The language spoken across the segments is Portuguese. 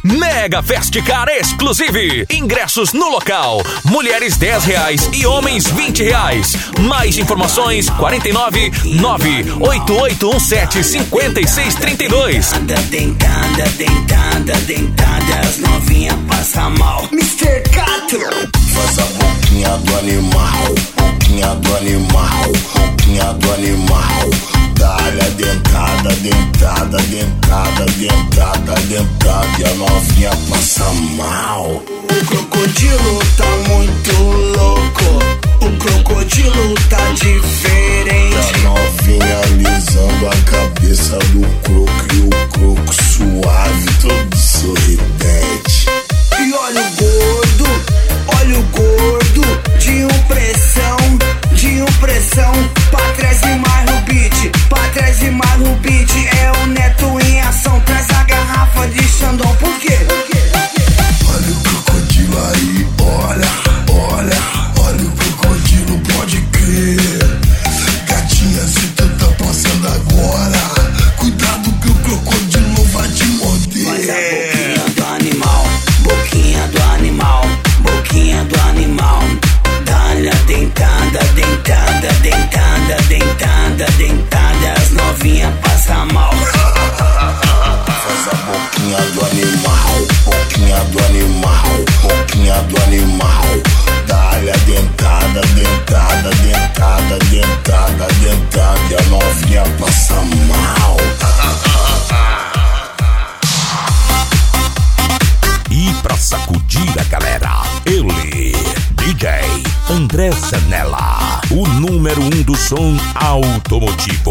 Mega Festcar Exclusive. Ingressos no local. Mulheres R$10 e homens R$20. Mais informações 49 98817 5632. Dentada, as novinha passa mal. Mr. Cato. Faz a boquinha do animal, boquinha do animal, boquinha do animal. Dá-lhe a dentada, e a novinha passa mal. O crocodilo tá muito louco, o crocodilo tá diferente. A novinha alisando a cabeça do croco e o croco suave, todo sorridente. E olha o gordo, de pressão, pra trás e mais no beat, é o Neto em ação, traz a garrafa de Xandão, por quê? Olha o crocodilo aí, olha o crocodilo, pode crer. Gatinha, se tu tá passando agora, cuidado que o crocodilo vai te morder. Faz a boquinha do animal, dá-lhe a dentada, as novinha passa mal. Faz a boquinha do animal, dá-lhe a dentada, e a novinha passa mal. E pra sacudir a galera, ele, DJ André Zanella, o número 1 do som automotivo.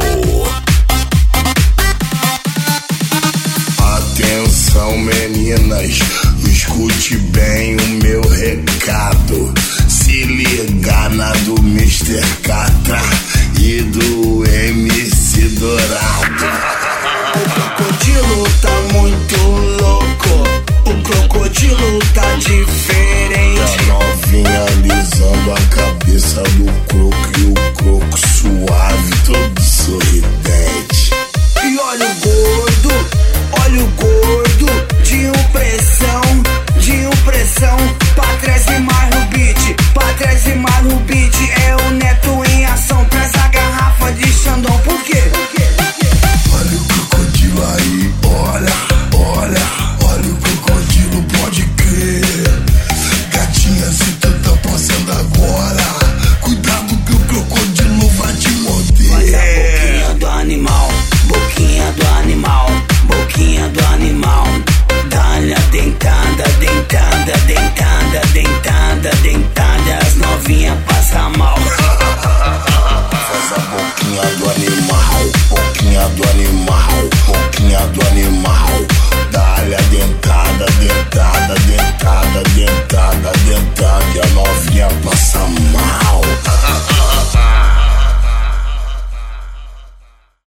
Atenção meninas, escute bem o meu recado. Se liga na do Mr. Catra e do MC Dourado. O crocodilo tá muito louco, o crocodilo tá diferente. A novinha alisando a cabeça do croco e o croco suave, todo sorridente. E olha o gordo, de pressão, pra trás e mais